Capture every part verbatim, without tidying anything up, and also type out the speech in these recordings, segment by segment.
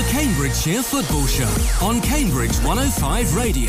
The Cambridgeshire Football Show on Cambridge one oh five Radio.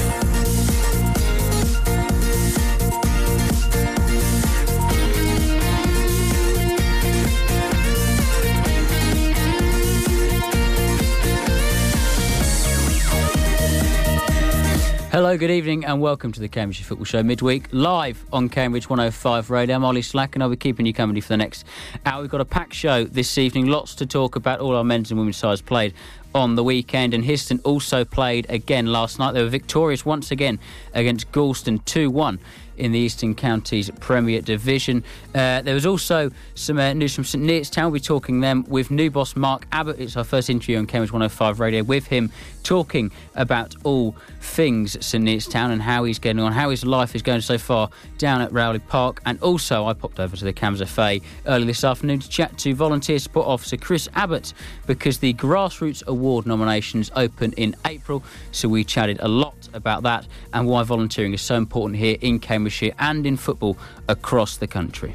Hello, good evening and welcome to the Cambridgeshire Football Show midweek, live on Cambridge one oh five Radio. I'm Ollie Slack and I'll be keeping you company for the next hour. We've got a packed show this evening, lots to talk about. All our men's and women's sides played on the weekend, and Histon also played again last night. They were victorious once again against Galston two one in the Eastern Counties Premier Division. Uh, there was also some uh, news from St Neots Town. We'll be talking them with new boss Mark Abbott. It's our first interview on Cambridge one oh five Radio with him, talking about all things St Neots Town and how he's getting on, how his life is going so far down at Rowley Park. And also I popped over to the Cams F A early this afternoon to chat to Volunteer Support Officer Chris Abbott, because the Grassroots Award nominations open in April. So we chatted a lot about that and why volunteering is so important here in Cambridgeshire and in football across the country.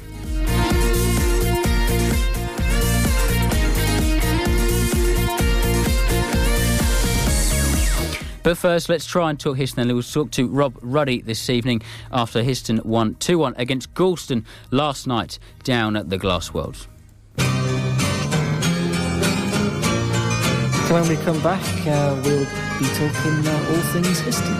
But first, let's try and talk Histon. And we'll talk to Rob Ruddy this evening after Histon won two one against Galston last night down at the Glass World. When we come back, uh, we'll be talking uh, all things Histon.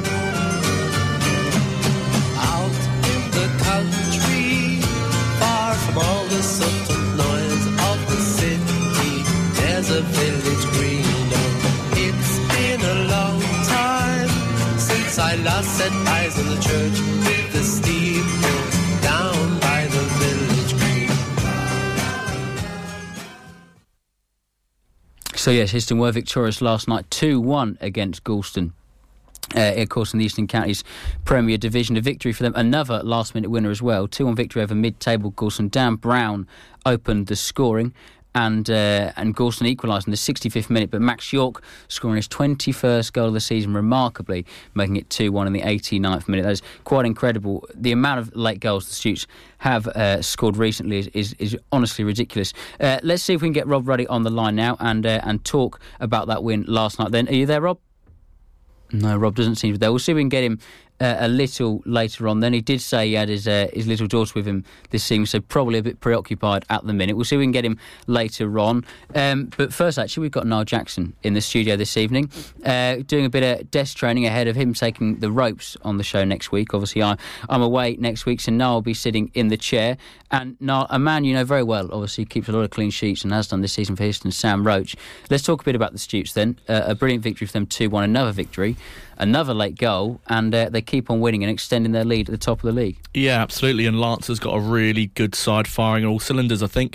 Out in the country, far from all the subtle noise of the city, there's a village green. It's been a long time since I last set eyes on the church with the steeple down by the village green. So yes, Histon were victorious last night, two one against Galston. Uh, of course, in the Eastern Counties Premier Division, a victory for them. Another last-minute winner as well, two one victory over mid-table Galston. Dan Brown opened the scoring, and uh, and Galston equalised in the sixty-fifth minute, but Max York scoring his twenty-first goal of the season, remarkably, making it two one in the eighty-ninth minute. That is quite incredible. The amount of late goals the Stutes have uh, scored recently is, is, is honestly ridiculous. Uh, let's see if we can get Rob Ruddy on the line now and uh, and talk about that win last night. Then, are you there, Rob? No, Rob doesn't seem to be there. We'll see if we can get him uh, a little later on. Then he did say he had his uh, his little daughter with him this evening, so probably a bit preoccupied at the minute. We'll see if we can get him later on. Um, but first, actually, we've got Niall Jackson in the studio this evening, uh, doing a bit of desk training ahead of him taking the ropes on the show next week. Obviously, I, I'm away next week, so Niall will be sitting in the chair. And Niall, a man you know very well, obviously keeps a lot of clean sheets and has done this season for Histon, Sam Roach. Let's talk a bit about the Stutes then. Uh, a brilliant victory for them, two one, another victory. Another late goal, and uh, they keep on winning and extending their lead at the top of the league. Yeah, absolutely. And Lance has got a really good side firing on all cylinders, I think.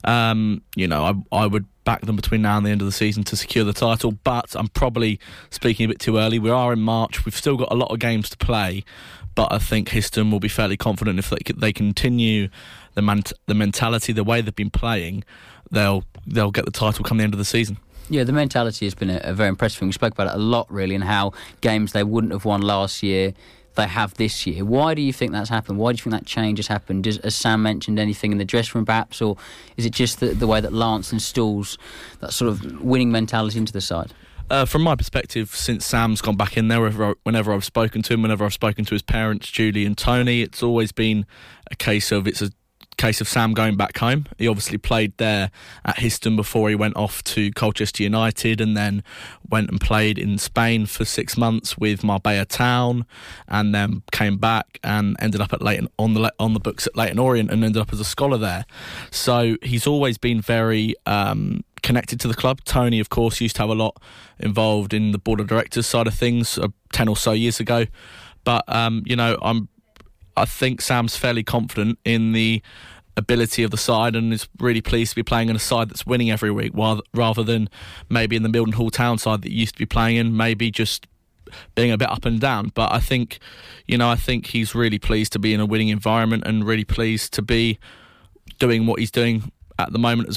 Um, you know, I, I would back them between now and the end of the season to secure the title, but I'm probably speaking a bit too early. We are in March. We've still got a lot of games to play, but I think Histon will be fairly confident if they, they continue the, man, the mentality, the way they've been playing, they'll they'll get the title come the end of the season. Yeah, the mentality has been a, a very impressive thing. We spoke about it a lot, really, and how games they wouldn't have won last year, they have this year. Why do you think that's happened? Why do you think that change has happened? Does, has Sam mentioned anything in the dressing room, perhaps, or is it just the, the way that Lance installs that sort of winning mentality into the side? Uh, from my perspective, since Sam's gone back in there, whenever, whenever I've spoken to him, whenever I've spoken to his parents, Julie and Tony, it's always been a case of it's a case of Sam going back home. He obviously played there at Histon before he went off to Colchester United, and then went and played in Spain for six months with Marbella Town, and then came back and ended up at Leighton on the on the books at Leighton Orient and ended up as a scholar there. So he's always been very um, connected to the club. Tony, of course, used to have a lot involved in the board of directors side of things uh, ten or so years ago. But um, you know, I'm I think Sam's fairly confident in the ability of the side and is really pleased to be playing in a side that's winning every week, while, rather than maybe in the Mildenhall Town side that he used to be playing in, maybe just being a bit up and down. But I think, you know, I think he's really pleased to be in a winning environment and really pleased to be doing what he's doing at the moment as well.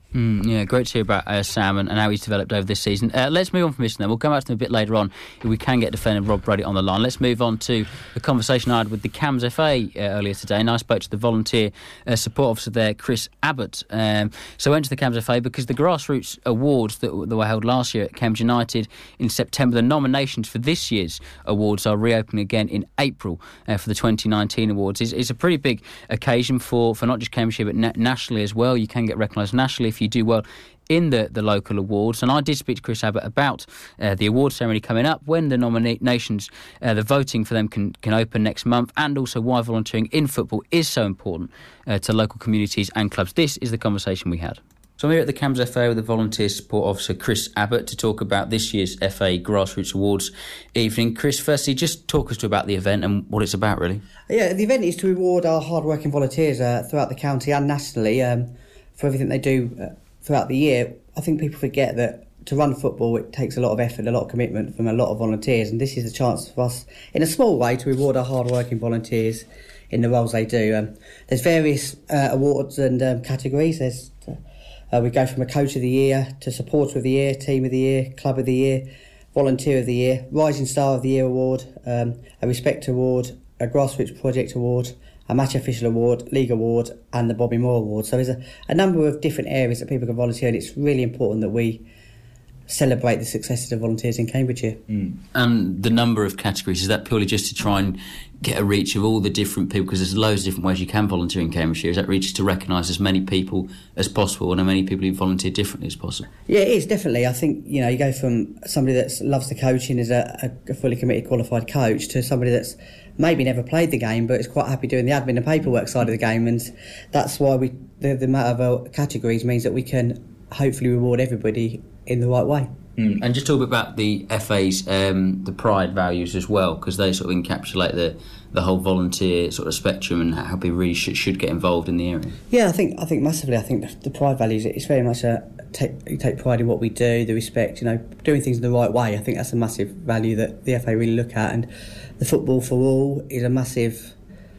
Mm, yeah, great to hear about uh, Sam and, and how he's developed over this season. Uh, let's move on from this then. We'll come back to him a bit later on if we can get defender Rob Brady on the line. Let's move on to the conversation I had with the C A M S F A uh, earlier today, and I spoke to the volunteer uh, support officer there, Chris Abbott. Um, so I went to the C A M S F A because the grassroots awards that, that were held last year at Cambridge United in September, the nominations for this year's awards are reopening again in April uh, for the twenty nineteen awards. It's, it's a pretty big occasion for, for not just Cambridgeshire but na- nationally as well. You can get recognised nationally if you do well in the, the local awards. And I did speak to Chris Abbott about uh, the award ceremony coming up, when the nominations, uh, the voting for them can, can open next month, and also why volunteering in football is so important uh, to local communities and clubs. This is the conversation we had. So I'm here at the C A M S F A with the Volunteer Support Officer Chris Abbott to talk about this year's F A Grassroots Awards evening. Chris, firstly, just talk us to about the event and what it's about, really. Yeah, the event is to reward our hard-working volunteers uh, throughout the county and nationally um, for everything they do uh, throughout the year. I think people forget that to run football, it takes a lot of effort, a lot of commitment from a lot of volunteers, and this is a chance for us, in a small way, to reward our hard-working volunteers in the roles they do. Um, there's various uh, awards and um, categories. There's uh, we go from a Coach of the Year to Supporter of the Year, Team of the Year, Club of the Year, Volunteer of the Year, Rising Star of the Year award, um, a Respect award, a Grassroots Project award, a Match Official award, League award, and the Bobby Moore award. So there's a, a number of different areas that people can volunteer, and it's really important that we celebrate the successes of volunteers in Cambridgeshire. Mm. And the number of categories, is that purely just to try and get a reach of all the different people? Because there's loads of different ways you can volunteer in Cambridgeshire. Is that reach to recognise as many people as possible and as many people who volunteer differently as possible? Yeah, it is, definitely. I think, you know, you go from somebody that loves the coaching, is a, a fully committed, qualified coach, to somebody that's maybe never played the game but is quite happy doing the admin and paperwork side of the game, and that's why we the, the amount of our categories means that we can hopefully reward everybody in the right way. Mm. And just talk a bit about the F A's um, the pride values as well, because they sort of encapsulate the the whole volunteer sort of spectrum and how people really should, should get involved in the area. Yeah, I think I think massively. I think the, the pride values, it's very much a take you take pride in what we do, the respect, you know, doing things in the right way. I think that's a massive value that the F A really look at, and the football for all is a massive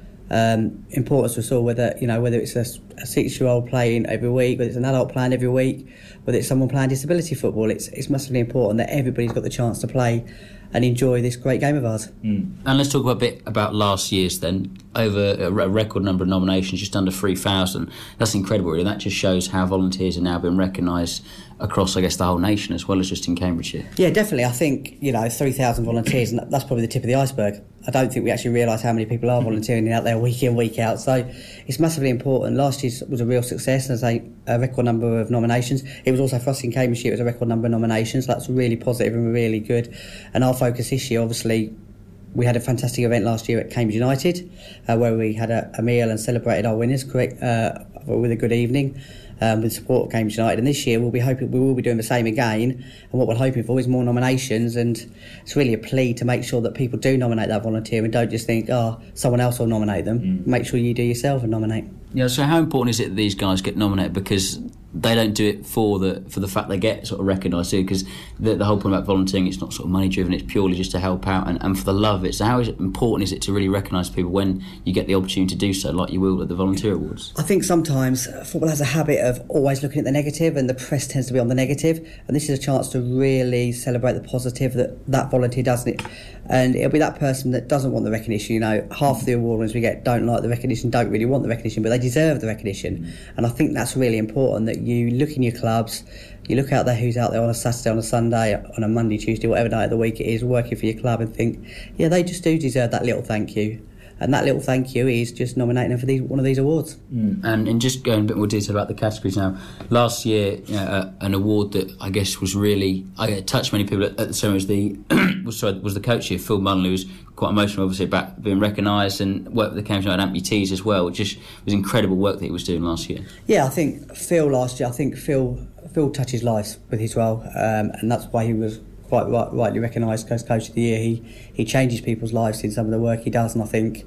um, importance to us all. Whether you know whether it's a, a six-year-old playing every week, whether it's an adult playing every week, whether it's someone playing disability football, it's it's massively important that everybody's got the chance to play and enjoy this great game of ours. Mm. And let's talk a bit about last year's then. Over a record number of nominations, just under three thousand. That's incredible, really. That just shows how volunteers are now being recognised across, I guess, the whole nation as well as just in Cambridgeshire. Yeah, definitely. I think, you know, three thousand volunteers, and that's probably the tip of the iceberg. I don't think we actually realise how many people are volunteering out there week in, week out. So it's massively important. Last year was a real success, as a, a record number of nominations. It was also for us in Cambridgeshire, it was a record number of nominations. So that's really positive and really good. And our focus this year, obviously, we had a fantastic event last year at Cambridge United, uh, where we had a, a meal and celebrated our winners, correct, uh, with a good evening, um, with support of Cambridge United. And this year we'll be hoping we will be doing the same again. And what we're hoping for is more nominations, and it's really a plea to make sure that people do nominate that volunteer and don't just think, oh, someone else will nominate them. Mm. Make sure you do yourself and nominate. Yeah. So how important is it that these guys get nominated? Because they don't do it for the for the fact they get sort of recognised, because the, the whole point about volunteering, it's not sort of money driven, it's purely just to help out and, and for the love of it. So how is it important is it to really recognise people when you get the opportunity to do so, like you will at the Volunteer Awards? I think sometimes football has a habit of always looking at the negative, and the press tends to be on the negative, and this is a chance to really celebrate the positive that that volunteer does. It, and it'll be that person that doesn't want the recognition. You know, half of the award winners we get don't like the recognition, don't really want the recognition, but they deserve the recognition. Mm. And I think that's really important, that you look in your clubs, you look out there who's out there on a Saturday, on a Sunday, on a Monday, Tuesday, whatever night of the week it is, working for your club, and think, yeah, they just do deserve that little thank you. And that little thank you is just nominating them for these, one of these awards. Mm. And, and just going a bit more detail about the categories now. Last year, you know, uh, an award that I guess was really, I touched many people at, at the ceremony was the was, sorry, was the coach here, Phil Mullin, who was quite emotional, obviously, about being recognised, and worked with the Cambridge United amputees as well, which just was incredible work that he was doing last year. Yeah, I think Phil last year, I think Phil Phil touches lives with his role, um, and that's why he was quite right, rightly recognised as Coach of the Year. He he changes people's lives in some of the work he does, and I think,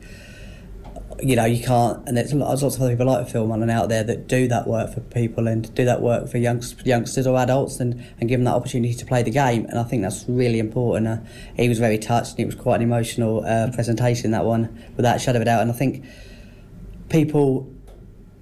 you know, you can't, and there's lots of other people like Phil Mullin out there that do that work for people and do that work for young, youngsters or adults, and, and give them that opportunity to play the game, and I think that's really important. Uh, he was very touched, and it was quite an emotional uh, presentation, that one, without a shadow of a doubt, and I think people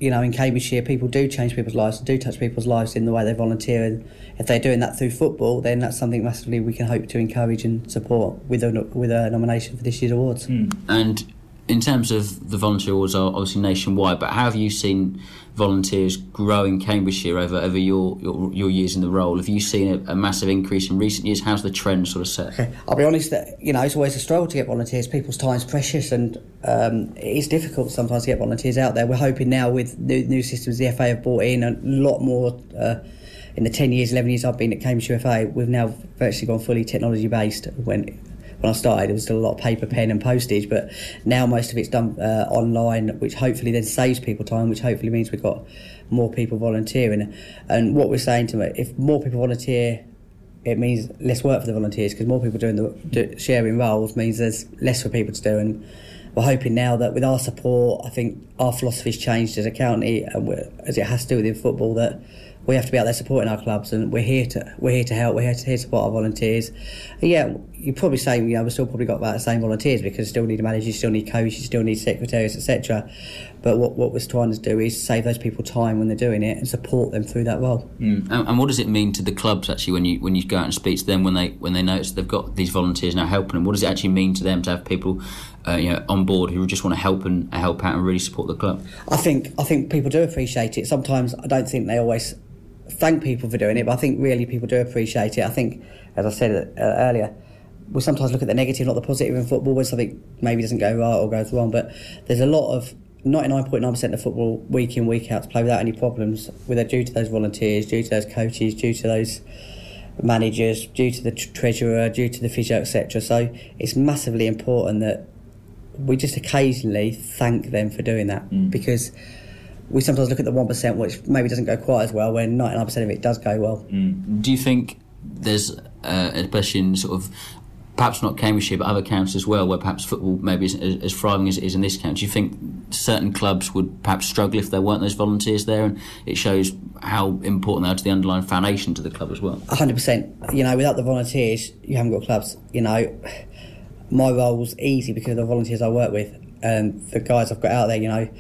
you know, in Cambridgeshire, people do change people's lives, do touch people's lives in the way they volunteer, and if they're doing that through football, then that's something massively we can hope to encourage and support with a with a nomination for this year's awards. Mm. And in terms of the volunteer awards, are obviously nationwide, but how have you seen volunteers grow in Cambridgeshire over, over your, your your years in the role? Have you seen a, a massive increase in recent years? How's the trend sort of set? Okay. I'll be honest that, you know, it's always a struggle to get volunteers. People's time's precious, and um, it's difficult sometimes to get volunteers out there. We're hoping now with new, new systems the F A have brought in a lot more. Uh, in the ten years, eleven years I've been at Cambridgeshire F A, we've now virtually gone fully technology based. When When I started, there was still a lot of paper, pen and postage, but now most of it's done uh, online, which hopefully then saves people time, which hopefully means we've got more people volunteering. And what we're saying to them, if more people volunteer, it means less work for the volunteers, because more people doing the do, sharing roles means there's less for people to do. And we're hoping now that with our support, I think our philosophy's changed as a county, and we're, as it has to do within football, that we have to be out there supporting our clubs, and we're here to we're here to help. We're here to, here to support our volunteers. And yeah, you probably say, you know, we've still probably got about the same volunteers, because you still need managers, you still need coaches, you still need secretaries, et cetera. But what what we're trying to do is save those people time when they're doing it and support them through that role. Mm. And, and what does it mean to the clubs actually when you when you go out and speak to them, when they when they notice they've got these volunteers now helping them? What does it actually mean to them to have people uh, you know on board who just want to help and help out and really support the club? I think I think people do appreciate it. Sometimes I don't think they always thank people for doing it, but I think really people do appreciate it. I think, as I said uh, earlier, we sometimes look at the negative, not the positive in football, when something maybe doesn't go right or goes wrong. But there's a lot of ninety-nine point nine percent of football week in, week out to play without any problems, whether due to those volunteers, due to those coaches, due to those managers, due to the t- treasurer, due to the physio, et cetera. So it's massively important that we just occasionally thank them for doing that, mm. because we sometimes look at the one percent, which maybe doesn't go quite as well, when ninety-nine percent of it does go well. Mm. Do you think there's, uh, especially in sort of, perhaps not Cambridgeshire, but other counties as well, where perhaps football maybe isn't as, as thriving as it is in this county, do you think certain clubs would perhaps struggle if there weren't those volunteers there? And it shows how important they are to the underlying foundation to the club as well. one hundred percent. You know, without the volunteers, you haven't got clubs. You know, my role's easy because of the volunteers I work with. Um, the guys I've got out there, you know,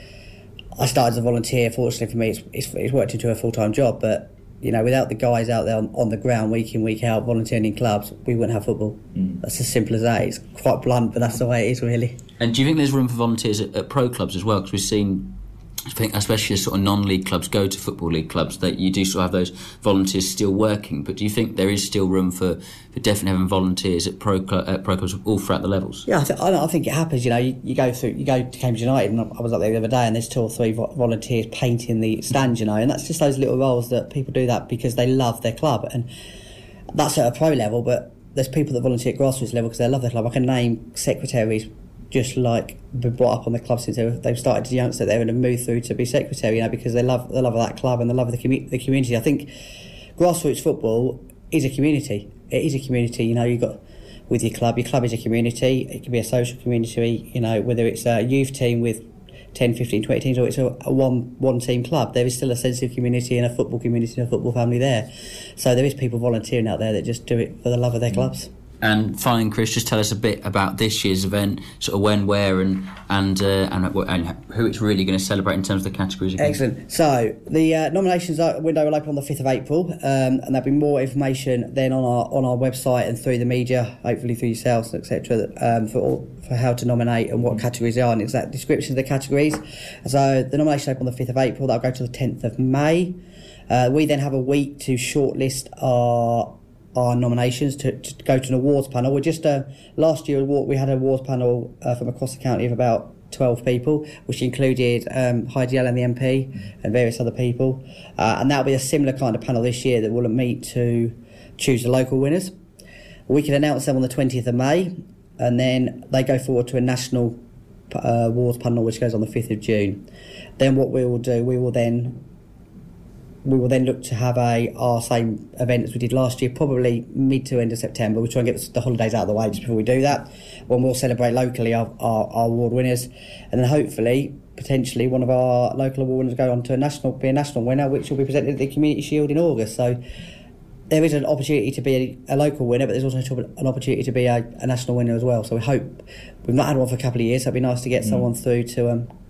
I started as a volunteer. Fortunately for me, it's, it's, it's worked into a full-time job. But, you know, without the guys out there on, on the ground week in, week out, volunteering in clubs, we wouldn't have football. Mm. That's as simple as that. It's quite blunt, but that's the way it is, really. And do you think there's room for volunteers at, at pro clubs as well? Because we've seen, I think, especially as sort of non-league clubs go to football league clubs, that you do still have those volunteers still working. But do you think there is still room for, for definitely having volunteers at pro, at pro clubs all throughout the levels? Yeah, I, th- I think it happens. You know, you, you go through, you go to Cambridge United, and I was up there the other day, and there's two or three vo- volunteers painting the stand. You know, and that's just those little roles that people do that because they love their club, and that's at a pro level. But there's people that volunteer at grassroots level because they love their club. I can name secretaries just like been brought up on the club since they've started as youngsters there and have moved through to be secretary, you know, because they love the love of that club and the love of the, commu- the community. I think grassroots football is a community. It is a community, you know. You got with your club. Your club is a community. It can be a social community, you know, whether it's a youth team with ten, fifteen, twenty teams, or it's a, a one one team club. There is still a sense of community and a football community and a football family there. So there is people volunteering out there that just do it for the love of their clubs. And finally, Chris, just tell us a bit about this year's event, sort of when, where, and and uh, and, and who it's really going to celebrate in terms of the categories again. Excellent. So the uh, nominations window will open on the fifth of April, um, and there'll be more information then on our on our website and through the media, hopefully through yourselves, et cetera, um, for all, for how to nominate and what categories they are and exact descriptions of the categories. So the nominations open on the fifth of April. That'll go to the tenth of May. Uh, we then have a week to shortlist our. our nominations to, to go to an awards panel. We're just uh, last year we had an awards panel uh, from across the county of about twelve people, which included um, Heidi Allen, the M P, and various other people. Uh, and that'll be a similar kind of panel this year that will meet to choose the local winners. We can announce them on the twentieth of May, and then they go forward to a national uh, awards panel, which goes on the fifth of June. Then what we will do, we will then. We will then look to have a our same event as we did last year, probably mid to end of September. We'll try and get the holidays out of the way just before we do that, when we'll celebrate locally our, our, our award winners, and then hopefully, potentially, one of our local award winners go on to a national, be a national winner, which will be presented at the Community Shield in August. So there is an opportunity to be a, a local winner, but there's also an opportunity to be a, a national winner as well. So we hope, we've not had one for a couple of years, so it'd be nice to get mm. someone through to um,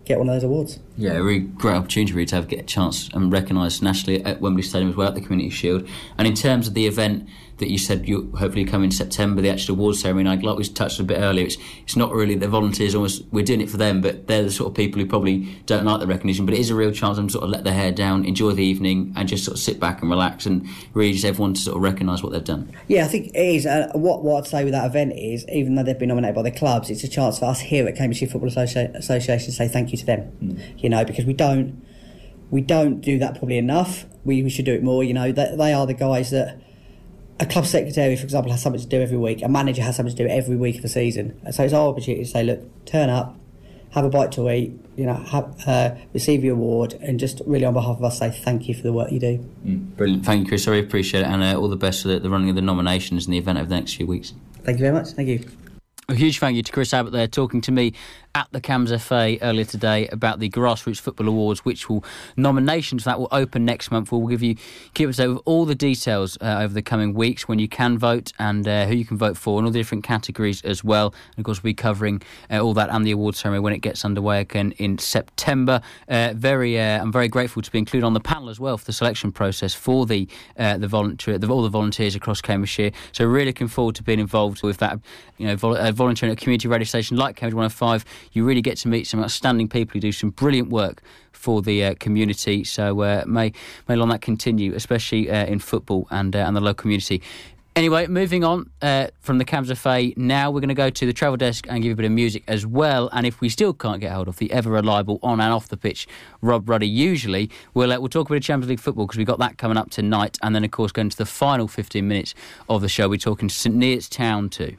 get one of those awards. Yeah, a really great opportunity really to have get a chance and recognised nationally at Wembley Stadium as well, at the Community Shield. And in terms of the event that you said you hopefully come in September, the actual awards ceremony, like we touched a bit earlier, it's it's not really the volunteers, almost we're doing it for them, but they're the sort of people who probably don't like the recognition, but it is a real chance for them to sort of let their hair down, enjoy the evening and just sort of sit back and relax and really just everyone to sort of recognise what they've done. Yeah, I think it is. Uh, what, what I'd say with that event is, even though they've been nominated by the clubs, it's a chance for us here at Cambridgeshire Football Associ- Association to say thank you to them. Mm. You know, because we don't we don't do that probably enough. We, we should do it more. You know, they, they are the guys that a club secretary, for example, has something to do every week. A manager has something to do every week of the season. So it's our opportunity to say, look, turn up, have a bite to eat, you know, have, uh, receive your award, and just really on behalf of us say thank you for the work you do. Mm, brilliant. Thank you, Chris. I really appreciate it, and uh, all the best for the, the running of the nominations and the event over the next few weeks. Thank you very much. Thank you. A huge thank you to Chris Abbott there, talking to me at the C A M S F A earlier today about the Grassroots Football Awards, which will nominations for that will open next month. We'll give you keep us over all the details uh, over the coming weeks, when you can vote and uh, who you can vote for, and all the different categories as well. And of course, we'll be covering uh, all that and the awards ceremony when it gets underway again in September. Uh, very, uh, I'm very grateful to be included on the panel as well for the selection process for the uh, the volunteer, the, all the volunteers across Cambridgeshire. So really looking forward to being involved with that. You know, vol- uh, volunteering at a community radio station like Cambridge one oh five. You really get to meet some outstanding people who do some brilliant work for the uh, community. So uh, may may long that continue, especially uh, in football and uh, and the local community. Anyway, moving on uh, from the C A M S F A, now we're going to go to the travel desk and give you a bit of music as well. And if we still can't get hold of the ever reliable on and off the pitch Rob Ruddy, usually we'll uh, we'll talk a bit of Champions League football, because we've got that coming up tonight. And then of course going to the final fifteen minutes of the show, we're talking St Neots Town too.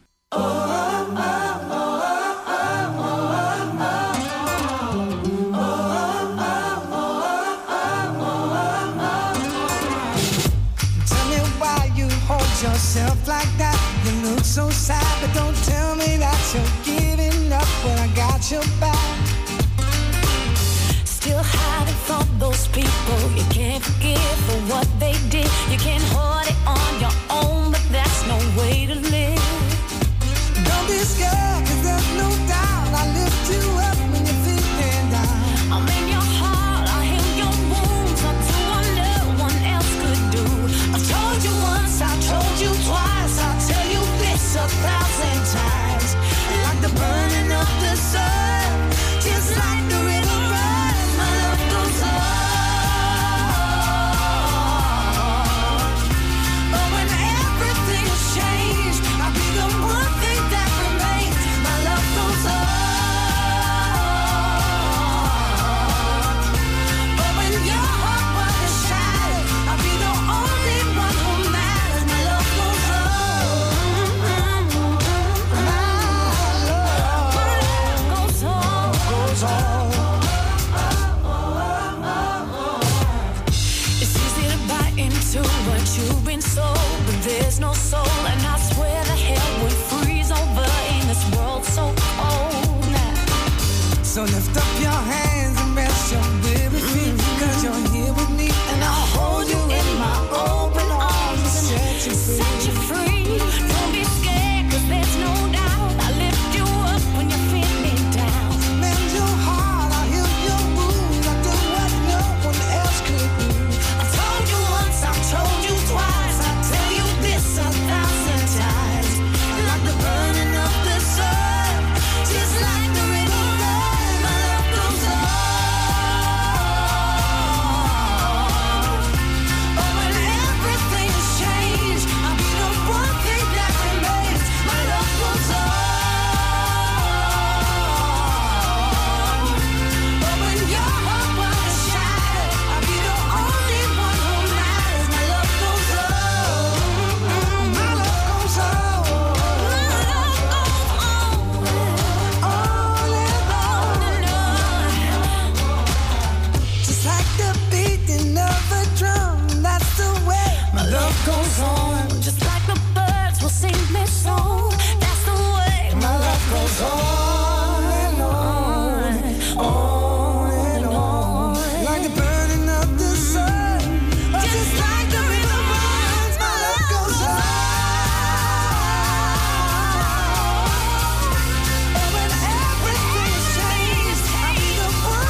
Yourself like that, you look so sad, but don't tell me that you're giving up when I got your back. Still hiding from those people you can't forgive for what they did. You can't hold it on your own, but that's no way to live. Don't be scared, cause there's no doubt I lift you up when you're feeling down. I'm in your heart, I heal your wounds, I'll do what no one else could do. I've told you once, I told you twice, I'll tell you this a thousand times. Like the burning of the sun, just like the river runs, my love goes on. But when everything has changed, I'll be the one thing that remains. My love goes on. But when your heart was shattered, I'll be the only one who matters. My love goes on. My love goes on. Goes on. It's easy to buy into what you've been sold, but there's no soul, and I swear the hell would freeze over in this world so cold now. So lift up your hands and rest your weary feet, cause you're here with me, and I'll hold you in my open arms and set you free. Set you free. Don't be scared, cause there's no doubt I lift you up when you're feeling down. Mend your heart, I'll heal your wounds, I'll do what no one else could do. I told you once, I told you twice, I'll tell you this a thousand times. Like the burning of the sun, just like the river runs, my love goes on. But when everything has changed, I'll be the one thing that remains. My love goes on. But when your heart was shattered, I'll be the only one who matters. My love goes on. My love goes on. On and on. Just like the beating of a drum, that's the way My love goes on, just like the birds will sing their song. That's the way my love goes on and on, on and on. like the burning of the sun. Oh, Just like the river runs, my love goes on. Oh, when everything's changed, I'll be the one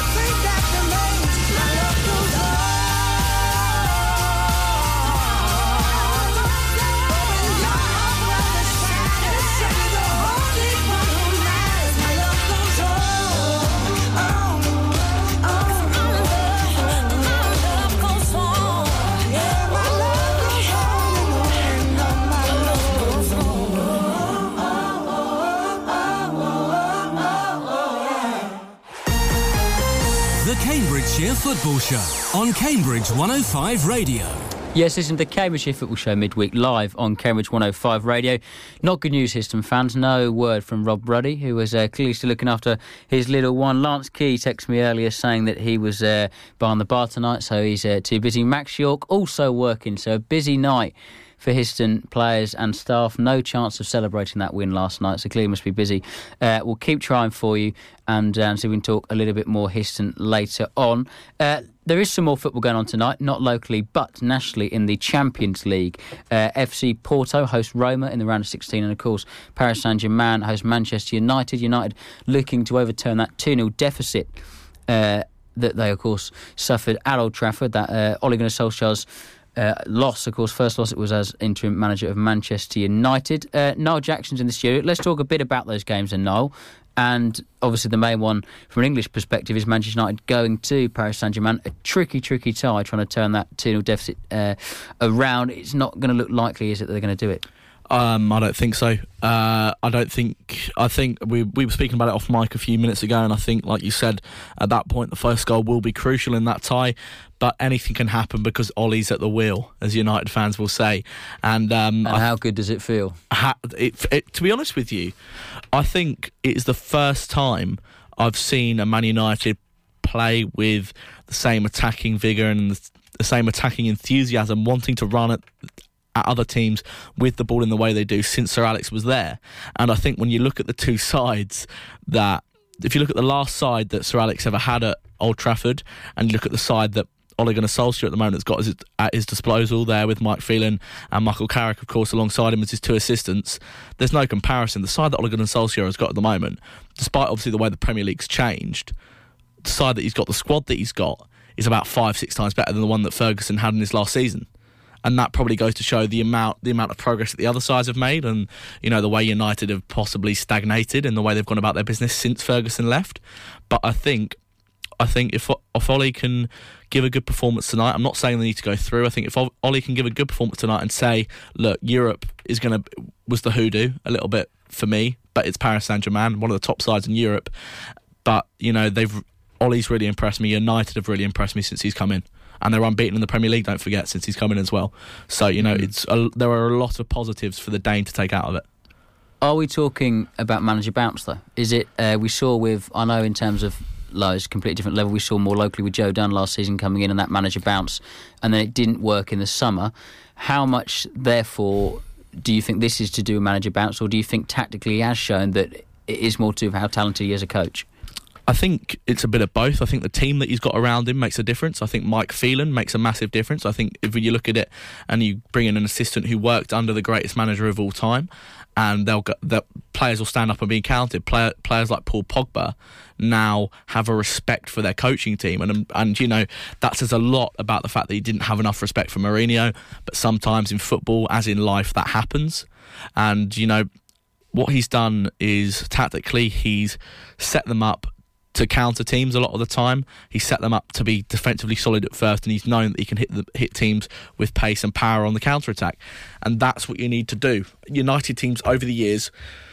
Cambridgeshire Football Show on Cambridge one oh five Radio. Yes, listen to the Cambridgeshire Football Show midweek live on Cambridge one oh five Radio. Not good news, Histon fans. No word from Rob Ruddy, who was uh, clearly still looking after his little one. Lance Key texted me earlier saying that he was uh, behind the bar tonight, so he's uh, too busy. Max York also working, so a busy night for Histon players and staff. No chance of celebrating that win last night, so clearly must be busy. Uh, we'll keep trying for you and um, see if we can talk a little bit more Histon later on. Uh, there is some more football going on tonight, not locally but nationally in the Champions League. Uh, F C Porto host Roma in the round of sixteen, and of course Paris Saint-Germain host Manchester United. United looking to overturn that two nil deficit uh, that they of course suffered at Old Trafford. That uh, Ole Gunnar Solskjaer's Uh, loss, of course, first loss it was as interim manager of Manchester United. Uh, Noel Jackson's in the studio. Let's talk a bit about those games then, Noel. And obviously the main one from an English perspective is Manchester United going to Paris Saint-Germain. A tricky, tricky tie trying to turn that two nil deficit uh, around. It's not going to look likely, is it, that they're going to do it? Um, I don't think so. Uh, I don't think. I think we we were speaking about it off mic a few minutes ago, and I think, like you said, at that point the first goal will be crucial in that tie. But anything can happen because Ollie's at the wheel, as United fans will say. And, um, and I, how good does it feel? Ha, it, it, to be honest with you, I think it is the first time I've seen a Man United play with the same attacking vigour and the, the same attacking enthusiasm, wanting to run at. at other teams with the ball in the way they do since Sir Alex was there. And I think when you look at the two sides, that if you look at the last side that Sir Alex ever had at Old Trafford, and you look at the side that Ole Gunnar Solskjaer at the moment has got his, at his disposal there with Mike Phelan and Michael Carrick, of course, alongside him as his two assistants, there's no comparison. The side that Ole Gunnar Solskjaer has got at the moment, despite obviously the way the Premier League's changed, the side that he's got, the squad that he's got, is about five, six times better than the one that Ferguson had in his last season. And that probably goes to show the amount the amount of progress that the other sides have made, and you know the way United have possibly stagnated in the way they've gone about their business since Ferguson left. But I think I think if if Ollie can give a good performance tonight, I'm not saying they need to go through. I think if Ollie can give a good performance tonight and say, look, Europe is going to was the hoodoo a little bit for me, but it's Paris Saint-Germain, one of the top sides in Europe. But you know they've Ollie's really impressed me. United have really impressed me since he's come in. And they're unbeaten in the Premier League, don't forget, since he's come in as well. So, you know, it's a, there are a lot of positives for the Dane to take out of it. Are we talking about manager bounce, though? Is it, uh, we saw with, I know in terms of lows, completely different level, we saw more locally with Joe Dunn last season coming in and that manager bounce, and then it didn't work in the summer. How much, therefore, do you think this is to do with manager bounce, or do you think tactically he has shown that it is more to do with how talented he is as a coach? I think it's a bit of both. I think the team that he's got around him makes a difference. I think Mike Phelan makes a massive difference. I think if you look at it and you bring in an assistant who worked under the greatest manager of all time, and they'll go, the players will stand up and be counted. Player, players like Paul Pogba now have a respect for their coaching team, and and you know that says a lot about the fact that he didn't have enough respect for Mourinho. But sometimes in football, as in life, that happens. And you know what he's done is tactically he's set them up to counter teams a lot of the time. He set them up to be defensively solid at first, and he's known that he can hit the, hit teams with pace and power on the counter-attack. And that's what you need to do. United teams over the years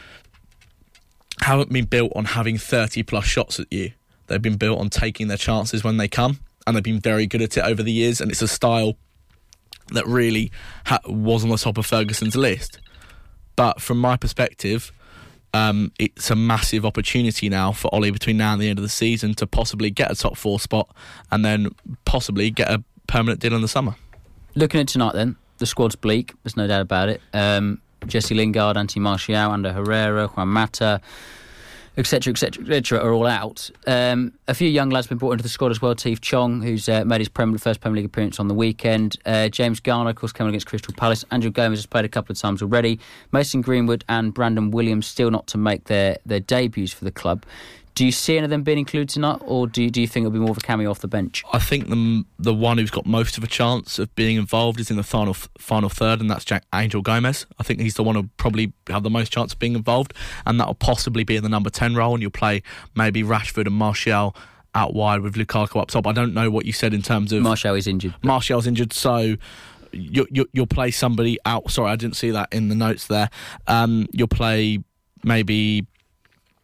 haven't been built on having thirty plus shots at you. They've been built on taking their chances when they come, and they've been very good at it over the years, and it's a style that really ha- was on the top of Ferguson's list. But from my perspective, Um, it's a massive opportunity now for Ollie between now and the end of the season to possibly get a top four spot and then possibly get a permanent deal in the summer. Looking at tonight then, the squad's bleak, there's no doubt about it. Um, Jesse Lingard, Anthony Martial, Ander Herrera, Juan Mata, etc, etc, et cetera are all out. Um, a few young lads have been brought into the squad as well. Teef Chong, who's uh, made his Premier, first Premier League appearance on the weekend. Uh, James Garner, of course, coming against Crystal Palace. Andrew Gomez has played a couple of times already. Mason Greenwood and Brandon Williams still not to make their, their debuts for the club. Do you see any of them being included tonight, or do you, do you think it'll be more of a cameo off the bench? I think the the one who's got most of a chance of being involved is in the final final third, and that's Jack Angel Gomez. I think he's the one who'll probably have the most chance of being involved, and that'll possibly be in the number ten role, and you'll play maybe Rashford and Martial out wide with Lukaku up top. I don't know what you said in terms of... Martial is injured. Martial's injured, so... You, you, you'll play somebody out... Sorry, I didn't see that in the notes there. Um, you'll play maybe...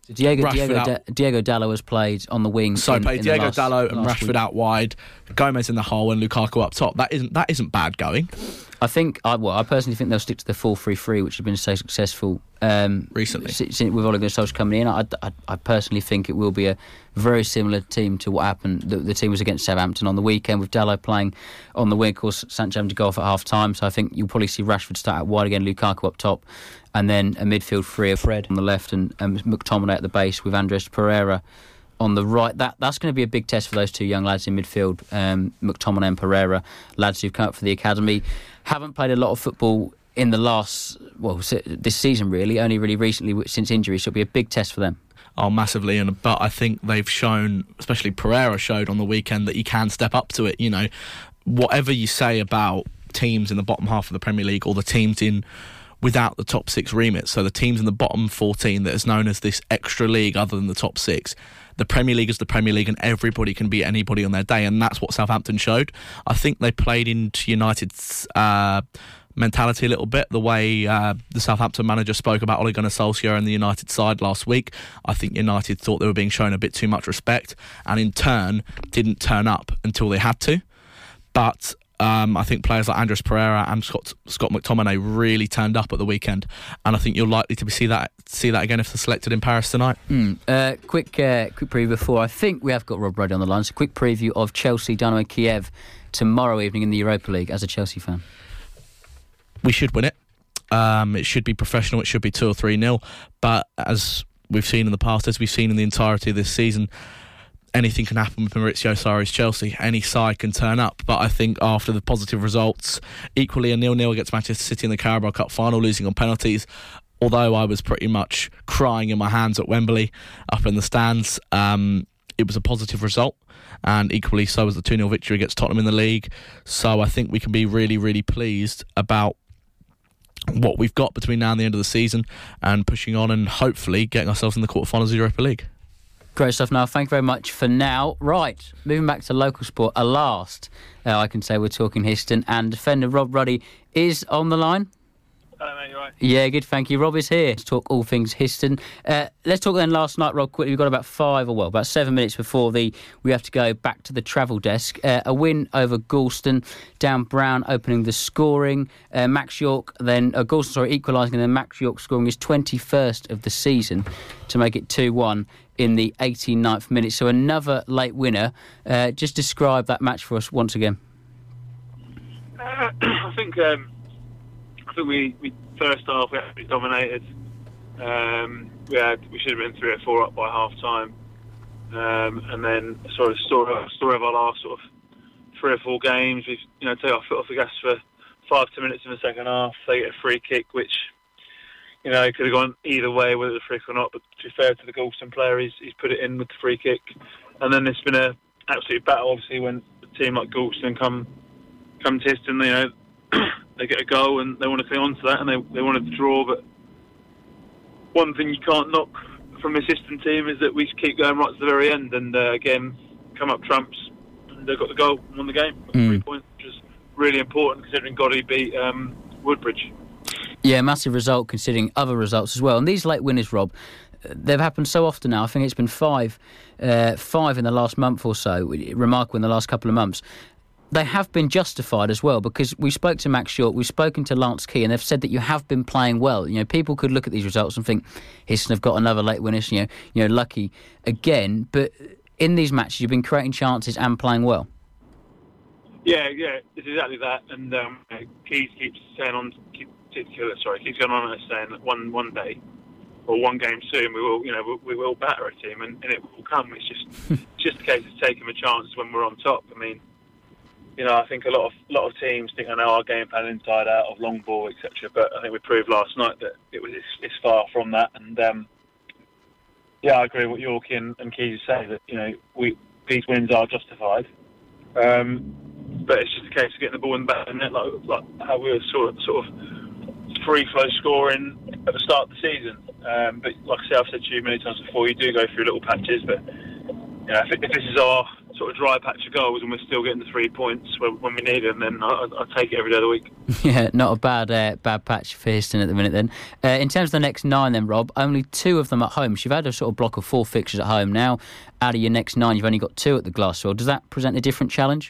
Diego Rashford Diego, out. Da- Diego Dallo has played on the wing. So in, play in the Diego last- Dallo and last Rashford week. out wide, Gomez in the hole and Lukaku up top. That isn't that isn't bad going. I think, I, well, I personally think they'll stick to the four three three, which has been so successful um, Recently. since, with Ole Gunnar Solskjaer coming in. I, I, I personally think it will be a very similar team to what happened. The, the team was against Southampton on the weekend with Dallo playing on the wing. Of course, Sancho having to go off at half time. So I think you'll probably see Rashford start out wide again, Lukaku up top, and then a midfield three of Fred on the left and, and McTominay at the base with Andres Pereira on the right. That that's going to be a big test for those two young lads in midfield, um, McTominay and Pereira, lads who've come up for the academy, haven't played a lot of football in the last, well, this season really, only really recently since injury, so it'll be a big test for them. Oh, massively, and but I think they've shown, especially Pereira showed on the weekend, that he can step up to it. You know, whatever you say about teams in the bottom half of the Premier League or the teams in without the top six remit, so the teams in the bottom fourteen that is known as this extra league other than the top six, the Premier League is the Premier League and everybody can beat anybody on their day, and that's what Southampton showed. I think they played into United's uh, mentality a little bit, the way uh, the Southampton manager spoke about Ole Gunnar Solskjaer and the United side last week. I think United thought they were being shown a bit too much respect and in turn didn't turn up until they had to. But Um, I think players like Andres Pereira and Scott, Scott McTominay really turned up at the weekend, and I think you're likely to see that see that again if they're selected in Paris tonight. Mm. Uh, quick uh, quick preview before. I think we have got Rob Ruddy on the line. So quick preview of Chelsea Dynamo Kiev tomorrow evening in the Europa League as a Chelsea fan. We should win it. Um, it should be professional. It should be two or three nil. But as we've seen in the past, as we've seen in the entirety of this season, anything can happen with Maurizio Sarri's Chelsea. Any side can turn up. But I think after the positive results, equally a nil-nil against Manchester City in the Carabao Cup final, losing on penalties, although I was pretty much crying in my hands at Wembley up in the stands, um, it was a positive result. And equally so was the two nil victory against Tottenham in the league. So I think we can be really, really pleased about what we've got between now and the end of the season and pushing on and hopefully getting ourselves in the quarterfinals of the Europa League. Great stuff. Now, thank you very much for now. Right, moving back to local sport. At last, uh, I can say we're talking Histon, and defender Rob Ruddy is on the line. Hello, mate, you all right? Yeah, good, thank you. Rob is here to talk all things Histon. Uh, let's talk then last night, Rob, quickly. We've got about five, or well, about seven minutes before the we have to go back to the travel desk. Uh, a win over Galston. Dan Brown opening the scoring. Uh, Max York then, uh, Galston, sorry, equalising, and then Max York scoring his twenty-first of the season to make it two one in the eighty-ninth minute. So another late winner. Uh, just describe that match for us once again. Uh, I think um, I think we, we first half we actually dominated. Um, we had we should have been three or four up by half time, um, and then sort of story, story of our last sort of three or four games. We you know take our foot off the gas for five ten minutes in the second half. They get a free kick, which you know could have gone either way, whether it was a free kick or not. But to be fair to the Galston player, he's, he's put it in with the free kick, and then it's been a absolute battle. Obviously, when a team like Galston come come to Histon, you know. They get a goal and they want to cling on to that, and they they wanted to draw. But one thing you can't knock from this Histon team is that we keep going right to the very end, and uh, again come up trumps, and they got the goal and won the game. Mm. Three points, which is really important considering Gotti beat um, Woodbridge. Yeah, massive result considering other results as well. And these late winners, Rob, they've happened so often now. I think it's been five, uh, five in the last month or so. Remarkable in the last couple of months. They have been justified as well, because we spoke to Max York, we've spoken to Lance Key, and they've said that you have been playing well. You know, people could look at these results and think Histon have got another late winner, you know, you know, lucky again. But in these matches, you've been creating chances and playing well. Yeah, yeah, it's exactly that. And um, Keys keeps saying on, keep, sorry, keeps going on and saying that one one day or one game soon we will, you know, we, we will batter a team, and, and it will come. It's just just a case of taking a chance when we're on top. I mean. You know, I think a lot of lot of teams think I know our game plan inside out of long ball, et cetera. But I think we proved last night that it was it's, it's far from that. And um, yeah, I agree with what Yorkie and, and Keys say that you know we these wins are justified. Um, but it's just a case of getting the ball in the back of the net, like, like how we were sort of sort of free flow scoring at the start of the season. Um, but like I say, I've said to you many times before, you do go through little patches. But you know, if, if this is our sort of dry patch of goals and we're still getting the three points when, when we need them, then I, I take it every day of the week. Yeah, not a bad uh, bad patch for Histon at the minute then. Uh, in terms of the next nine then, Rob, only two of them at home. So you've had a sort of block of four fixtures at home. Now, out of your next nine, you've only got two at the Glasswell. Does that present a different challenge?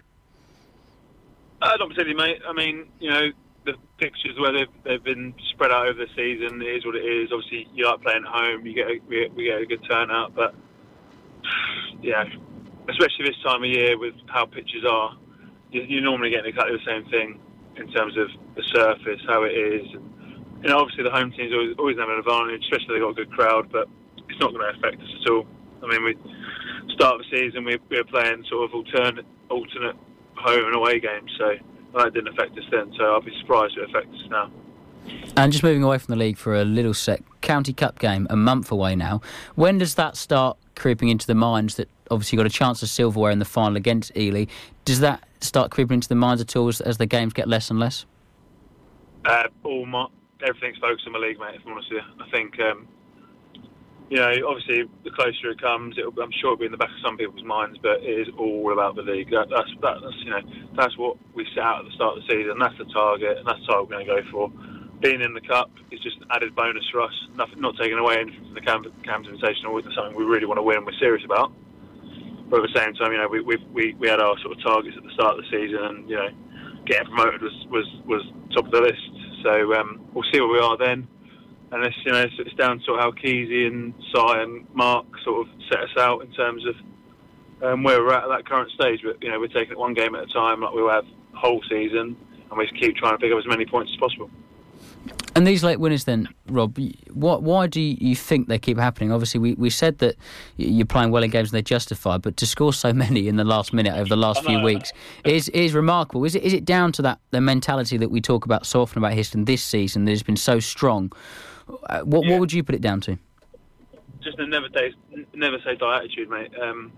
Uh, not particularly, mate. I mean, you know, the fixtures where they've, they've been spread out over the season, it is what it is. Obviously, you like playing at home, you get a, we, get, we get a good turnout, but yeah, especially this time of year with how pitches are, you, you're normally getting exactly the same thing in terms of the surface, how it is. And, you know, obviously the home teams always, always have an advantage, especially they've got a good crowd, but it's not going to affect us at all. I mean, we start of the season, we, we were playing sort of alternate, alternate home and away games, so that didn't affect us then, so I'll be surprised if it affects us now. And just moving away from the league for a little sec, County Cup game, a month away now. When does that start creeping into the minds that obviously you got a chance of silverware in the final against Ely? Does that start creeping into the minds at all as, as the games get less and less? Uh, all my, everything's focused on the league, mate, if I'm honest with you. I think, um, you know, obviously the closer it comes, it'll, I'm sure it'll be in the back of some people's minds, but it is all about the league. That, that's, that, that's, you know, that's what we set out at the start of the season. That's the target, and that's the target we're going to go for. Being in the Cup is just an added bonus for us. Nothing, not taking away anything from the Cambs Invitational. It's something we really want to win and we're serious about. But at the same time, you know, we we we, we had our sort of targets at the start of the season, and you know, getting promoted was was, was top of the list. So um, we'll see where we are then. And it's, you know, it's, it's down to sort of how Keezy and Si and Mark sort of set us out in terms of um, where we're at at that current stage. But you know, we're taking it one game at a time, like we will have the whole season, and we just keep trying to pick up as many points as possible. And these late winners then, Rob, what, why do you think they keep happening? Obviously, we, we said that you're playing well in games and they're justified, but to score so many in the last minute over the last few weeks is is remarkable. Is it is it down to that the mentality that we talk about so often about Histon this season that has been so strong? Uh, what, yeah. what would you put it down to? Just a never, day, never say die attitude, mate. Um,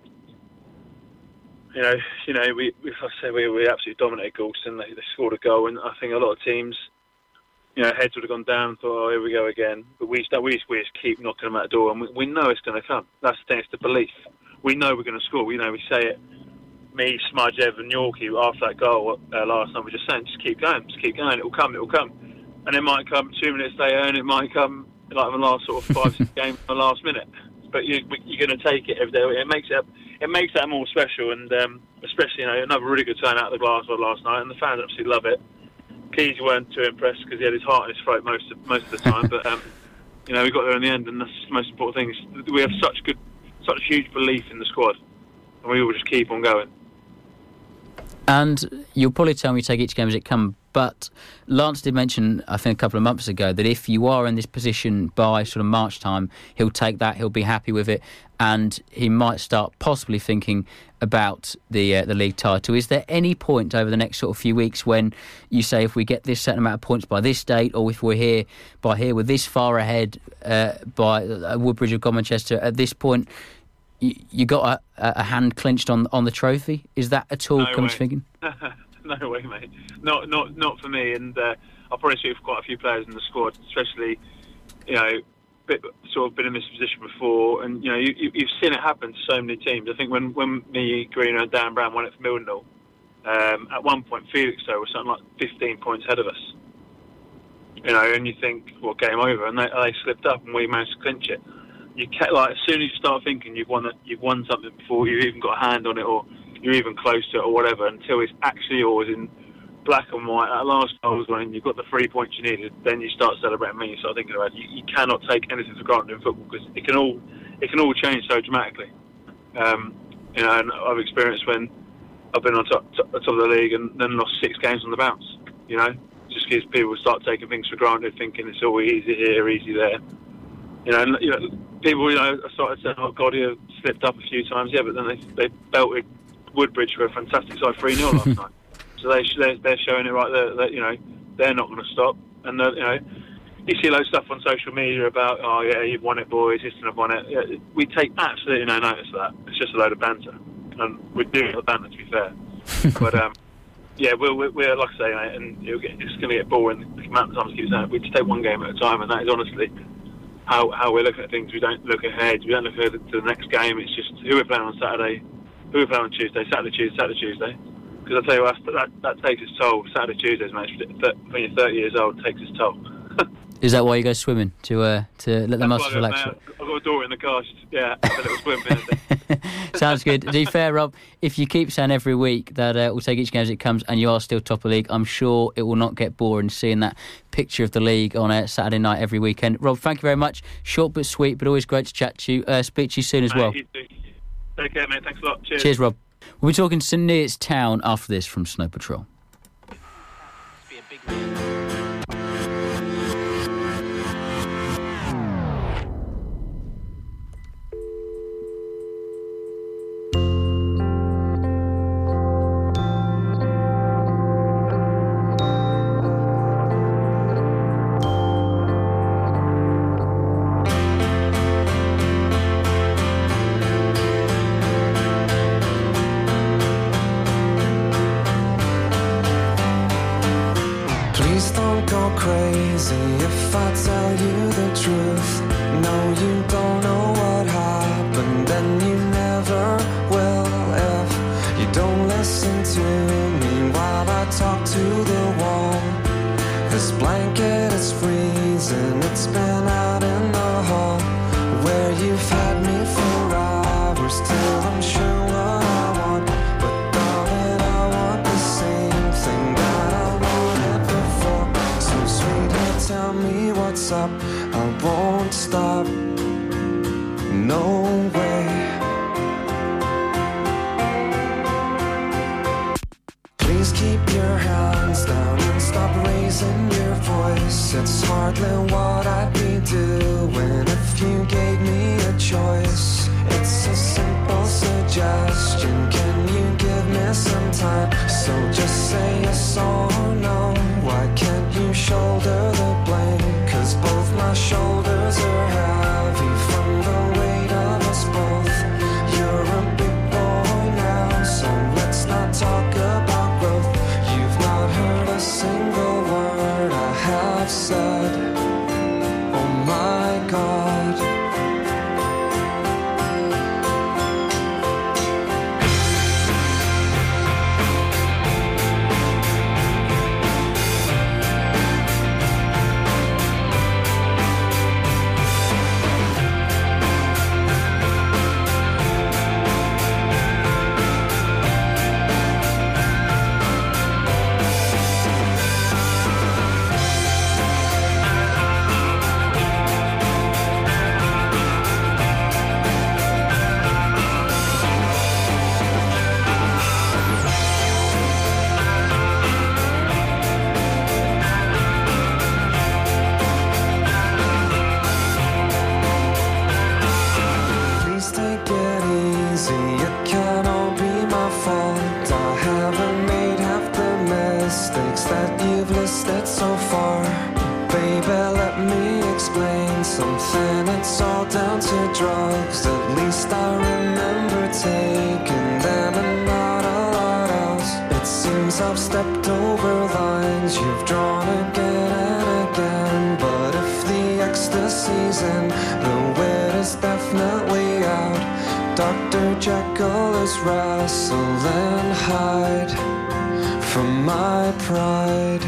you know, you know, we, we like I say, we, we absolutely dominated Galston. They, they scored a goal, and I think a lot of teams, you know, heads would have gone down and thought, oh, here we go again. But we we just, we just keep knocking them at the door, and we, we know it's going to come. That's the thing, it's the belief. We know we're going to score. We know we say it. Me, Smudge, Evan, Yorkie, after that goal uh, last night, we're just saying, just keep going, just keep going. It will come, it will come. And it might come two minutes later, and it might come like in the last sort of five, six games, in the last minute. But you, you're going to take it every day. It makes it it makes that more special, and um, especially, you know, another really good turnout at the Glasswell last night, and the fans absolutely love it. Keys weren't too impressed because he had his heart in his throat most of, most of the time, but um, you know, we got there in the end, and that's the most important thing. Is we have such good, such huge belief in the squad, and we will just keep on going. And you'll probably tell me you take each game as it comes, but Lance did mention, I think a couple of months ago, that if you are in this position by sort of March time, he'll take that, he'll be happy with it, and he might start possibly thinking about the uh, the league title. Is there any point over the next sort of few weeks when you say, if we get this certain amount of points by this date, or if we're here by here, we're this far ahead uh, by uh, Woodbridge or Godmanchester, at this point, you, you got a, a hand clenched on on the trophy? Is that at all No comes way. thinking? No way, mate. Not not not for me. And uh, I've probably seen quite a few players in the squad, especially, you know, bit, sort of been in this position before. And you know, you, you, you've seen it happen to so many teams. I think when when me, Greener, and Dan Brown won it for Mildenhall, um, at one point Felixstowe was something like fifteen points ahead of us. You know, and you think, well, game over, and they, they slipped up, and we managed to clinch it. You can't, like, as soon as you start thinking you've won, you've won something before you've even got a hand on it, or you're even close to it or whatever, until it's actually yours in black and white. That last goal was when you've got the three points you needed, then you start celebrating, then you start thinking about it. You, you cannot take anything for granted in football, because it can all it can all change so dramatically. Um, you know, and I've experienced when I've been on top, top, top of the league and then lost six games on the bounce. You know, just because people start taking things for granted, thinking it's all easy here, easy there. You know, and, you know, people, you know, started saying, "Oh God, you slipped up a few times." Yeah, but then they they belted Woodbridge for a fantastic side three nil last night. So they they're, they're showing it right there that, you know, they're not going to stop. And uh, you know, you see loads of stuff on social media about, oh yeah, you've won it, boys. Histon have won it. Yeah, we take absolutely no notice of that. It's just a load of banter, and we're doing the banter, to be fair. But um, yeah, we're, we're, we're like I say, mate, and it'll get, it's going to get boring. The amount of times I keep saying it, we just take one game at a time, and that is honestly how how we're looking at things. We don't look ahead. We don't look ahead to the next game. It's just who we're playing on Saturday, who we play on Tuesday, Saturday, Tuesday, Saturday, Tuesday. Because I tell you what, that, that takes its toll. Saturday, Tuesdays, mate. When you're thirty years old, it takes its toll. Is that why you go swimming, to uh, to let the That's muscles why I go, relax? mate, I've got a daughter in the car. She's, yeah, have a little swim. Anything. Sounds good. To be fair, Rob, if you keep saying every week that uh, we'll take each game as it comes and you are still top of the league, I'm sure it will not get boring seeing that picture of the league on a Saturday night every weekend. Rob, thank you very much. Short but sweet, but always great to chat to you. Uh, speak to you soon as Mate, well. you too. Take care, mate. Thanks a lot. Cheers. Cheers, Rob. We'll be talking St Neots Town after this from Snow Patrol. Please don't go crazy if I tell you the truth. No, you don't know what happened, and you never will if you don't listen to me while I talk to the wall. This blanket is freezing, it's been out in the hall where you've had me for hours till I'm sure what I want. But darling, I want the same thing that I wanted before. So sweetie, tell me what's up, I won't stop. No way. Please keep your hands down and stop raising your voice. It's hardly what I'd be doing if you gave me a choice. It's a simple suggestion, can you give me some time? So just say yes or no, why can't you shoulder the blame? Cause both my shoulders are heavy from the weight of us both. You're a big boy now, so let's not talk about growth. You've not heard a single word I have said. Oh my God. Please take it easy, it can't all be my fault. I haven't made half the mistakes that you've listed so far. Baby, let me explain something, it's all down to drugs. At least I remember taking them and not a lot else. It seems I've stepped over lines you've drawn again and again. But if the ecstasy's in, the wit is definitely out. Doctor Jekyll is wrestling hide from my pride.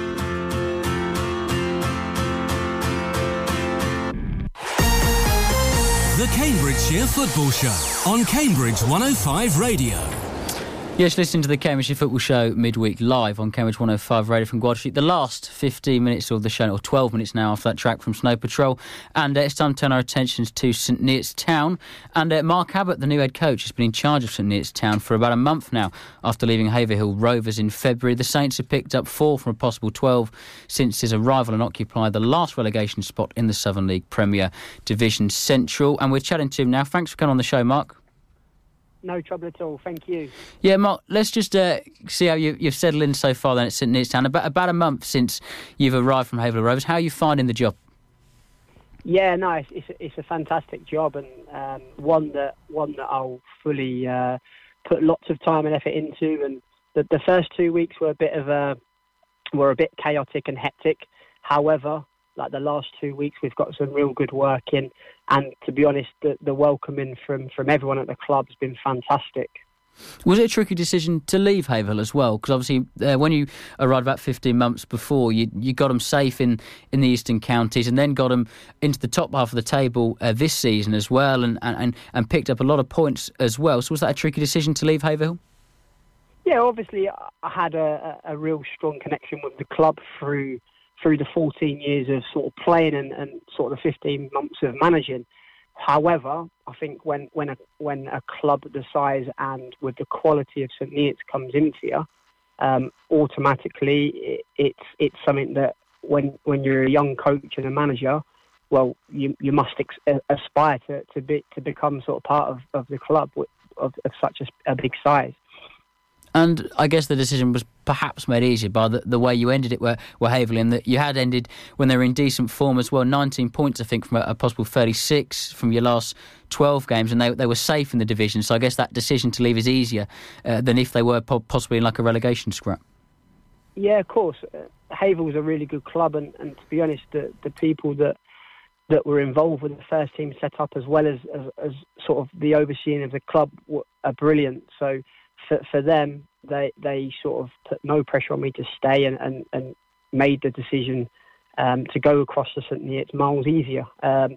The Cambridgeshire Football Show on Cambridge one oh five Radio. Yes, listen to the Cambridgeshire Football Show midweek live on Cambridge one oh five Radio from Gwad Street. The last fifteen minutes of the show, or twelve minutes now after that track from Snow Patrol. And uh, it's time to turn our attentions to St Neots Town. And uh, Mark Abbott, the new head coach, has been in charge of St Neots Town for about a month now after leaving Haverhill Rovers in February. The Saints have picked up four from a possible twelve since his arrival and occupy the last relegation spot in the Southern League Premier Division Central. And we're chatting to him now. Thanks for coming on the show, Mark. No trouble at all, thank you. Yeah, Mark, let's just uh, see how you, you've settled in so far then at St Neots Town. About, about a month since you've arrived from Haverhill Rovers. How are you finding the job? Yeah, no, it's, it's, a, it's a fantastic job, and um, one that one that I'll fully uh, put lots of time and effort into. And the, the first two weeks were a bit of a were a bit chaotic and hectic. However, like the last two weeks, we've got some real good work in. And to be honest, the, the welcoming from, from everyone at the club has been fantastic. Was it a tricky decision to leave Haverhill as well? Because obviously, uh, when you arrived about fifteen months before, you you got them safe in, in the Eastern Counties, and then got them into the top half of the table uh, this season as well, and, and, and picked up a lot of points as well. So was that a tricky decision to leave Haverhill? Yeah, obviously, I had a, a real strong connection with the club through through the fourteen years of sort of playing and, and sort of the fifteen months of managing. However, I think when, when a when a club the size and with the quality of St Neots comes into you, um, automatically it, it's it's something that when when you're a young coach and a manager, well, you you must ex- aspire to to be to become sort of part of, of the club of, of such a, a big size. And I guess the decision was perhaps made easier by the, the way you ended it, where, where Haverhill, in that you had ended when they were in decent form as well, nineteen points, I think, from a, a possible thirty-six from your last twelve games, and they they were safe in the division. So I guess that decision to leave is easier uh, than if they were po- possibly in like a relegation scrap. Yeah, of course. Uh, Haverhill was a really good club, and, and to be honest, the, the people that that were involved with the first team set up, as well as, as, as sort of the overseeing of the club, were, are brilliant. So For, for them, they they sort of put no pressure on me to stay, and, and, and made the decision um, to go across the St Neots miles easier. Um,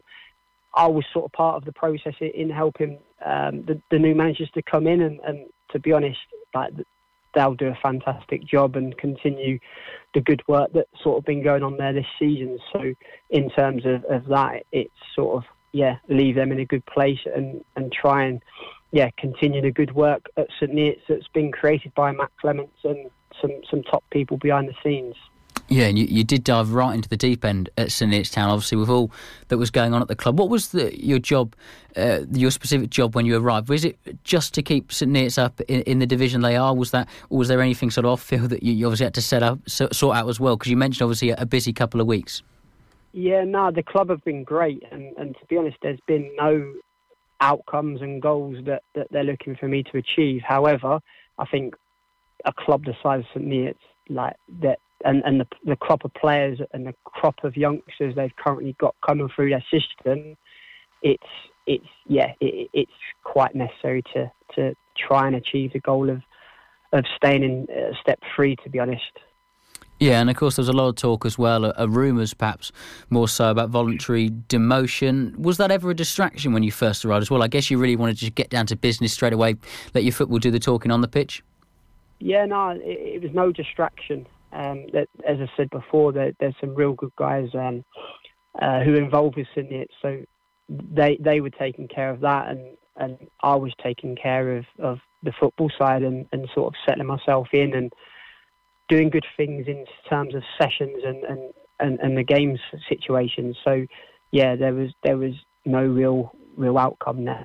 I was sort of part of the process in helping um, the, the new managers to come in, and, and to be honest, like they'll do a fantastic job and continue the good work that's sort of been going on there this season. So in terms of, of that, it's sort of, yeah, leave them in a good place and, and try and yeah, continue the good work at St Neots that's been created by Matt Clements and some, some top people behind the scenes. Yeah, and you, you did dive right into the deep end at St Neots Town, obviously, with all that was going on at the club. What was the, your job, uh, your specific job when you arrived? Was it just to keep St Neots up in, in the division they are? Was that, or was there anything sort of off-field that you, you obviously had to set up, so, sort out as well? Because you mentioned, obviously, a, a busy couple of weeks. Yeah, no, the club have been great, and, and to be honest, there's been no outcomes and goals that, that they're looking for me to achieve. However, I think a club the size of St Neots, like that, and, and the, the crop of players and the crop of youngsters they've currently got coming through their system, it's it's yeah, it, it's quite necessary to, to try and achieve the goal of of staying in uh, step three. To be honest. Yeah, and of course there was a lot of talk as well, uh, rumours perhaps more so about voluntary demotion. Was that ever a distraction when you first arrived as well? I guess you really wanted to get down to business straight away, let your football do the talking on the pitch? Yeah, no, it, it was no distraction. Um, that, as I said before, there, there's some real good guys um, uh, who are involved with St Neots, so they they were taking care of that, and, and I was taking care of, of the football side and, and sort of settling myself in and doing good things in terms of sessions and, and, and, and the games situations. So, yeah, there was there was no real real outcome there.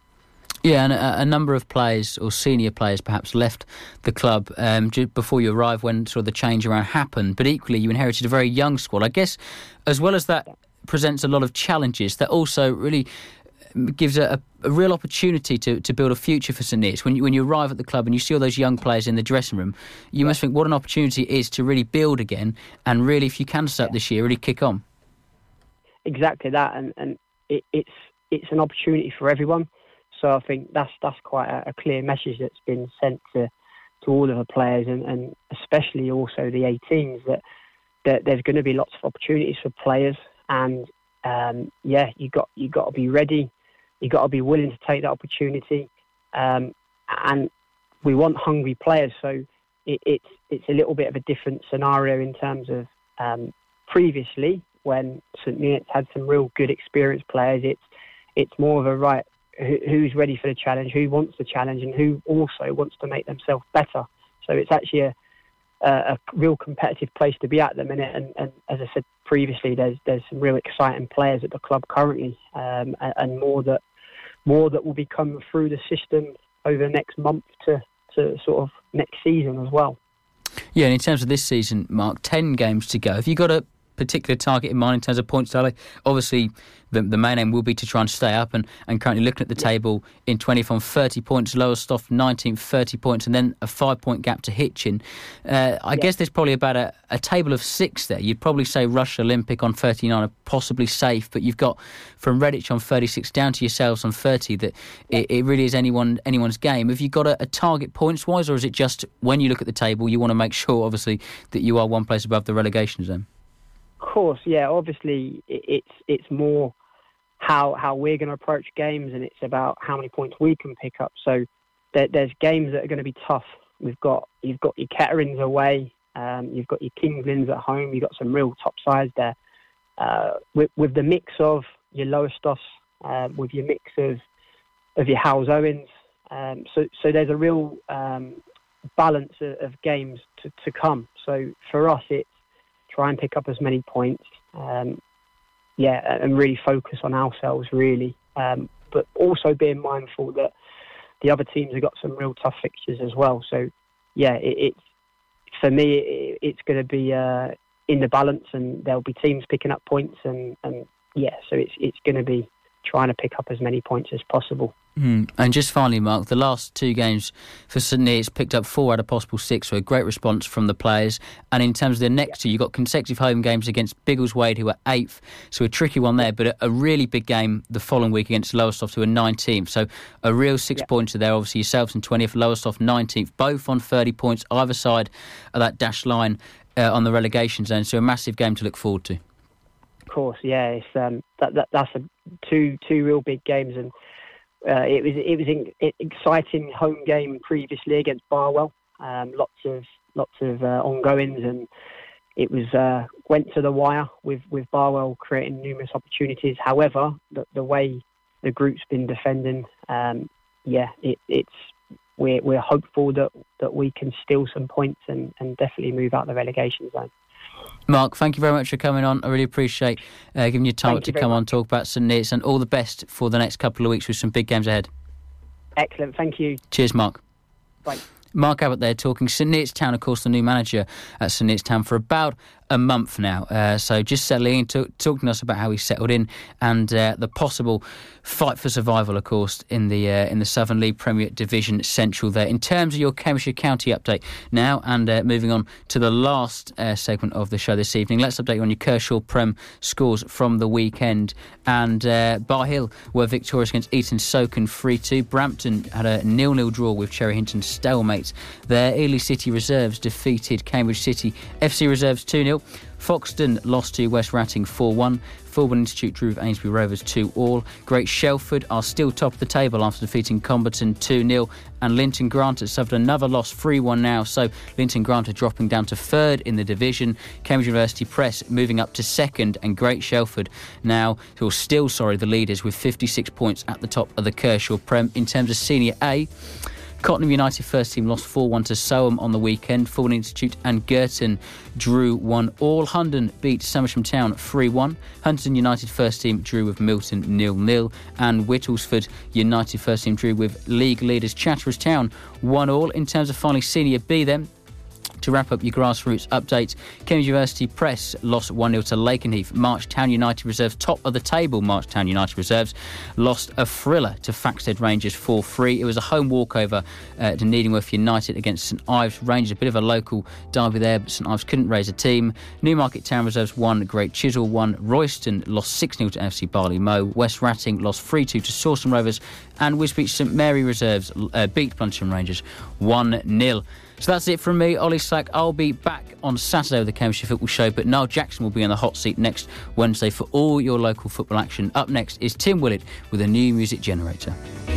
Yeah, and a, a number of players, or senior players perhaps, left the club um, just before you arrived when sort of the change around happened. But equally, you inherited a very young squad. I guess, as well as that presents a lot of challenges, that also really gives a, a real opportunity to, to build a future for St Neots. When you, when you arrive at the club and you see all those young players in the dressing room, you yeah. must think what an opportunity it is to really build again and really, if you can start yeah. this year, really kick on. Exactly that, and, and it, it's it's an opportunity for everyone. So I think that's that's quite a, a clear message that's been sent to, to all of the players, and, and especially also the eighteens, that, that there's going to be lots of opportunities for players, and um, yeah, you got you got to be ready. You got to be willing to take that opportunity, um, and we want hungry players. So it, it's it's a little bit of a different scenario in terms of um, previously when St Neots had some real good experienced players. It's it's more of a right who, who's ready for the challenge, who wants the challenge, and who also wants to make themselves better. So it's actually a a, a real competitive place to be at the minute. And, and as I said previously, there's there's some real exciting players at the club currently, um, and, and more that. More that will be coming through the system over the next month to, to sort of next season as well. Yeah, and in terms of this season, Mark, ten games to go. Have you got a particular target in mind in terms of points tally? Obviously, the, the main aim will be to try and stay up, and, and currently looking at the table in twentieth on thirty points, Lowestoft nineteenth, thirty points, and then a five-point gap to Hitchin. Uh, I yeah. guess there's probably about a, a table of six there. You'd probably say Rush Olympic on thirty-nine are possibly safe, but you've got from Redditch on thirty-six down to yourselves on thirty that yeah. it, it really is anyone anyone's game. Have you got a, a target points-wise, or is it just when you look at the table, you want to make sure, obviously, that you are one place above the relegation zone? Of course, yeah. Obviously, it, it's it's more how how we're going to approach games, and it's about how many points we can pick up. So there, there's games that are going to be tough. We've got you've got your Ketterings away, um, you've got your Kings Lynn's at home. You've got some real top sides there. Uh, with with the mix of your Lowestofts, uh, with your mix of of your Howes Owens, um, so so there's a real um, balance of, of games to, to come. So for us, it's try and pick up as many points. Um, Yeah, and really focus on ourselves, really. Um, but also being mindful that the other teams have got some real tough fixtures as well. So, yeah, it, it's for me, it, it's going to be uh, in the balance, and there'll be teams picking up points, and, and yeah, so it's it's going to be trying to pick up as many points as possible. Mm. And just finally, Mark, the last two games for St Neots picked up four out of possible six, so a great response from the players. And in terms of the next two, you've got consecutive home games against Biggleswade, who are eighth, so a tricky one there, but a, a really big game the following week against Lowestoft, who are nineteenth. So a real six-pointer there, obviously yourselves in twentieth, Lowestoft nineteenth, both on thirty points, either side of that dashed line uh, on the relegation zone, so a massive game to look forward to. Of course, yeah, it's, um, that, that that's a, two two real big games, and Uh, it was it was an exciting home game previously against Barwell. Um, lots of lots of uh, ongoings, and it was uh, went to the wire with, with Barwell creating numerous opportunities. However, the, the way the group's been defending, um, yeah, it, it's we're we're hopeful that, that we can steal some points and, and definitely move out the relegation zone. Mark, thank you very much for coming on. I really appreciate uh, giving you time Thank to you come much. on, talk about St Neots, and all the best for the next couple of weeks with some big games ahead. Excellent, thank you. Cheers, Mark. Bye. Mark Abbott there talking St Neots Town, of course, the new manager at St Neots Town for about a month now. Uh, so just settling in, talk, talking to us about how he settled in and uh, the possible fight for survival, of course, in the uh, in the Southern League Premier Division Central there. In terms of your Cambridgeshire County update now, and uh, moving on to the last uh, segment of the show this evening, let's update you on your Kershaw Prem scores from the weekend. And uh, Bar Hill were victorious against Eton Soken three two. Brampton had a nil nil draw with Cherry Hinton stalemate there. Ely City Reserves defeated Cambridge City F C Reserves two nil. Foxton lost to West Ratting four one. Fulham Institute drew with Amesbury Rovers two all. Great Shelford are still top of the table after defeating Comberton two nil. And Linton Grant has suffered another loss three one now. So Linton Grant are dropping down to third in the division. Cambridge University Press moving up to second. And Great Shelford now, who are still, sorry, the leaders with fifty-six points at the top of the Kershaw Prem. In terms of Senior A, Cottenham United first team lost four one to Soham on the weekend. Fulham Institute and Girton drew one all. Hunden beat Somersham Town three one. Huntingdon United first team drew with Milton nil nil. And Whittlesford United first team drew with league leaders Chatteras Town one all. In terms of finally Senior B then, to wrap up your grassroots updates, Cambridge University Press lost one nil to Lakenheath. Marchtown United Reserves, top of the table, Marchtown United Reserves, lost a thriller to Faxted Rangers four three. It was a home walkover uh, to Needingworth United against St Ives Rangers. A bit of a local derby there, but St Ives couldn't raise a team. Newmarket Town Reserves won, Great Chisel won. Royston lost six nil to F C Barley Mow. West Ratting lost three two to Sawston Rovers. And Wisbech St Mary Reserves uh, beat Bluntsham Rangers one nil. So that's it from me, Ollie Slack. I'll be back on Saturday with the Cambridgeshire Football Show, but Niall Jackson will be in the hot seat next Wednesday for all your local football action. Up next is Tim Willett with a new music generator.